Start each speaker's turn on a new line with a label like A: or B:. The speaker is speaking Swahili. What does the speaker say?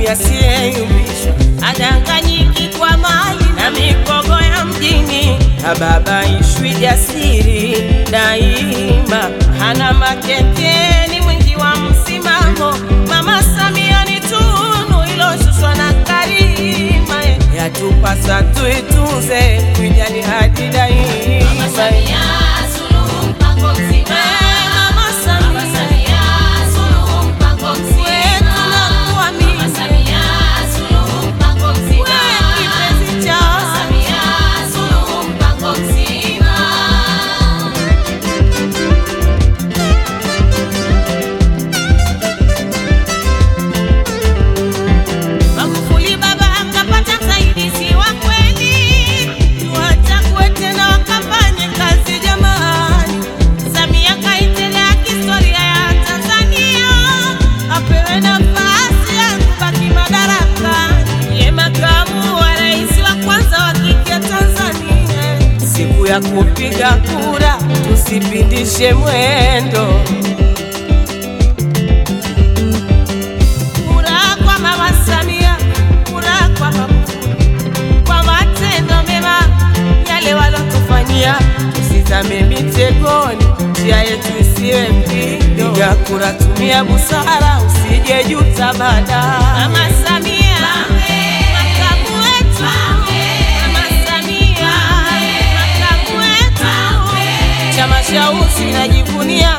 A: asiyeyumbishwa,
B: adanganyiki kwa mali
A: na mikogo ya mjini. Hababaishwi jasiri daima, hana makekeni, mwingi wa msimamo. Mama Samia ni tunu iloshushwa na Karima, yatupasa tuitunze, kuijali hadi daima.
B: Mama Samia Suluhu mpango mzima.
A: Mama Samia
B: Suluhu mpango mzima.
A: Mama
B: Samia Suluhu mpango mzima.
A: kipenzi cha
B: Samia Suluhu mpango mzima. Magufuli baba akapata msaidizi wa kweli,
A: tuwachague tena wakafanye kazi jamani.
B: Samia kaendelea kihistoria ya Tanzania,
A: Apewe nafasi ya kubaki madarakani,
B: ye makamu wa rais wa kwanza wa kike Tanzania.
A: siku ya kupiga kura tusipindishe mwendo.
B: Kura kwa Mama Samia, kura kwa Magufuli, kwa matendo mema yale walotufanyia.
A: Tusizame mitegoni, njia yetu isiwe mpigo. Piga kura, tumia busara, usije juta baadaye.
B: Mama Samia, makamu wetu. Mama Samia, makamu wetu.
A: Chama cha Usi najivunia